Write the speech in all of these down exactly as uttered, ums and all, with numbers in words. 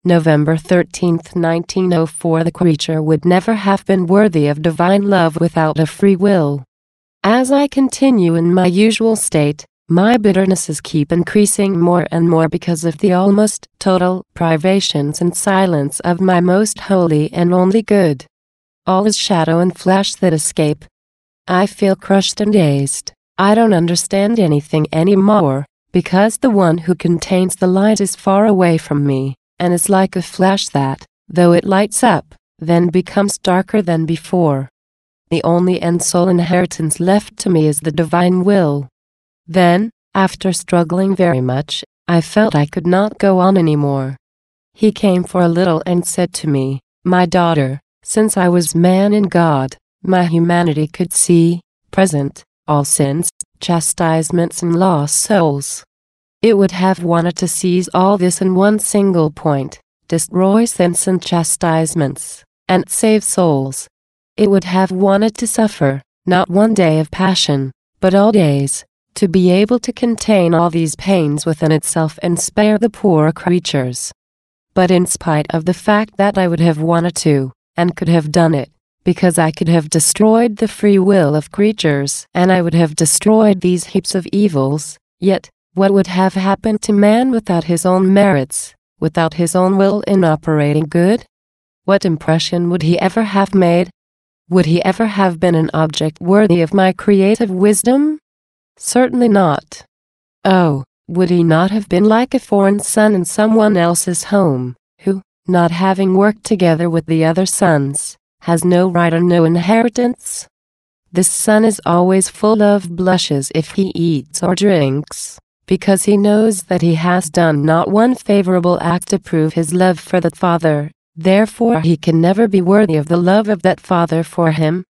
November thirteenth, nineteen oh four. The creature would never have been worthy of divine love without a free will. As I continue in my usual state, my bitternesses keep increasing more and more because of the almost total privations and silence of my most holy and only good. All is shadow and flash that escape. I feel crushed and dazed. I don't understand anything anymore, because the one who contains the light is far away from me, and is like a flash that, though it lights up, then becomes darker than before. The only and sole inheritance left to me is the divine will. Then, after struggling very much, I felt I could not go on anymore. He came for a little and said to me, "My daughter, since I was man in God, my humanity could see, present, all sins, chastisements and lost souls. It would have wanted to seize all this in one single point, destroy sins and chastisements, and save souls. It would have wanted to suffer, not one day of passion, but all days, to be able to contain all these pains within itself and spare the poor creatures. But in spite of the fact that I would have wanted to, and could have done it, because I could have destroyed the free will of creatures and I would have destroyed these heaps of evils, yet, what would have happened to man without his own merits, without his own will in operating good? What impression would he ever have made? Would he ever have been an object worthy of my creative wisdom? Certainly not. Oh, would he not have been like a foreign son in someone else's home, who, not having worked together with the other sons, has no right or no inheritance? This son is always full of blushes if he eats or drinks, because he knows that he has done not one favorable act to prove his love for that father, therefore he can never be worthy of the love of that father for him.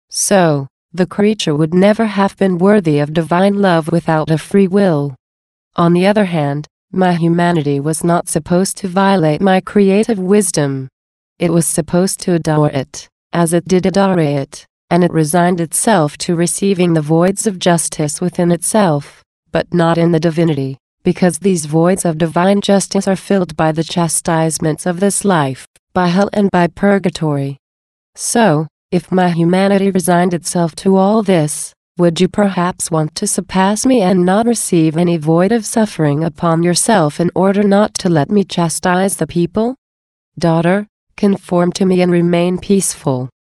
So, the creature would never have been worthy of divine love without a free will. On the other hand, my humanity was not supposed to violate my creative wisdom. It was supposed to adore it, as it did adore it, and it resigned itself to receiving the voids of justice within itself, but not in the divinity, because these voids of divine justice are filled by the chastisements of this life, by hell and by purgatory. So, if my humanity resigned itself to all this, would you perhaps want to surpass me and not receive any void of suffering upon yourself in order not to let me chastise the people? Daughter, conform to me and remain peaceful.